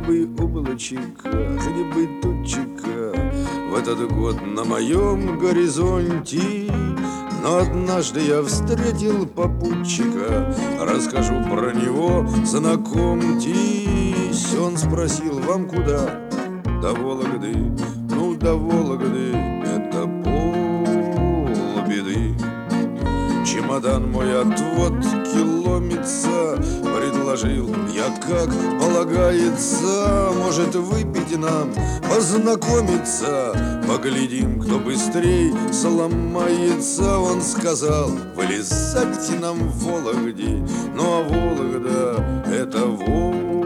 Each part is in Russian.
бы облачка, хоть бы тучика в этот год на моем горизонте. Но однажды я встретил попутчика, расскажу про него, знакомьтесь. Он спросил: вам куда? До Вологды. Ну, до Вологды это полбеды. Чемодан мой отводки ломится, предложил я, как полагается. Может, выпить нам, познакомиться, поглядим, кто быстрей сломается. Он сказал: вылезайте нам в Вологде. Ну, а Вологда — это вон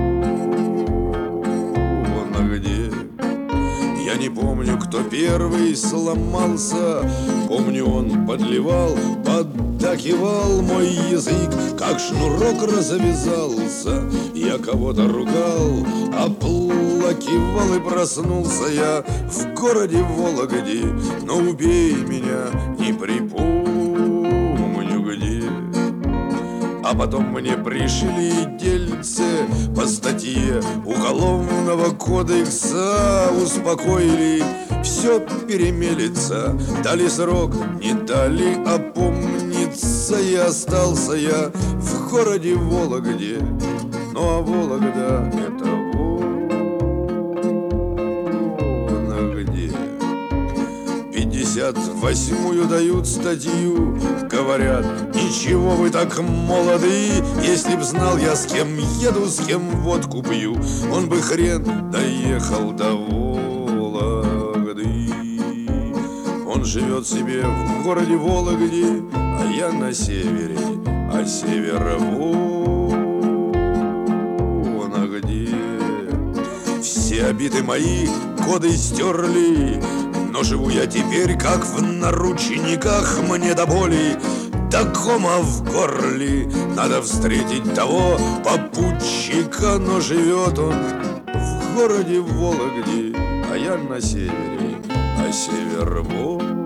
где. Я не помню, кто первый сломался. Помню, он подливал, поддакивал. Мой язык, как шнурок, развязался. Я кого-то ругал, оплакивал, и проснулся я в городе Вологде. Но убей меня, не припомню где. А потом мне пришли дельце по статье Уголовного кодекса. Успокоили, все перемелется. Дали срок, не дали опомниться. И остался я в городе Вологде. Ну, а Вологда — это вон где. 58-ю дают статью, говорят: ничего вы так молоды. Если б знал я, с кем еду, с кем водку пью, он бы хрен доехал до Вологды. Он живет себе в городе Вологде, а я на севере, а север вон где. Все обиды мои годы стерли, но живу я теперь, как в наручниках. Мне до боли, до кома в горле надо встретить того попутчика. Но живет он в городе Вологде, а я на севере, а север вон